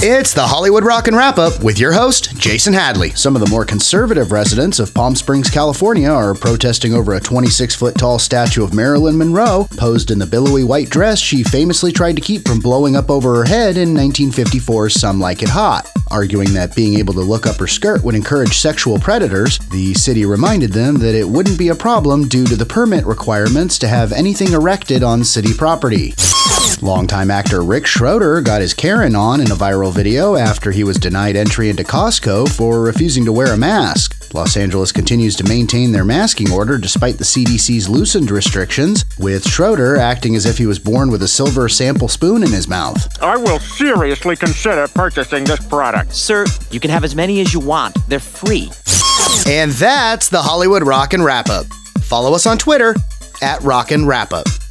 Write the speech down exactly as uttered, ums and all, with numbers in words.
It's the Hollywood Rockin' Wrap-Up with your host, Jason Hadley. Some of the more conservative residents of Palm Springs, California are protesting over a twenty-six foot tall statue of Marilyn Monroe, posed in the billowy white dress she famously tried to keep from blowing up over her head in nineteen fifty-four's Some Like It Hot. Arguing that being able to look up her skirt would encourage sexual predators, the city reminded them that it wouldn't be a problem due to the permit requirements to have anything erected on city property. Longtime actor Rick Schroder got his Karen on in a viral video after he was denied entry into Costco for refusing to wear a mask. Los Angeles continues to maintain their masking order despite the C D C's loosened restrictions, with Schroder acting as if he was born with a silver sample spoon in his mouth. I will seriously consider purchasing this product. Sir, you can have as many as you want. They're free. And that's the Hollywood Rockin' Wrap-Up. Follow us on Twitter at Rockin' Wrap-Up.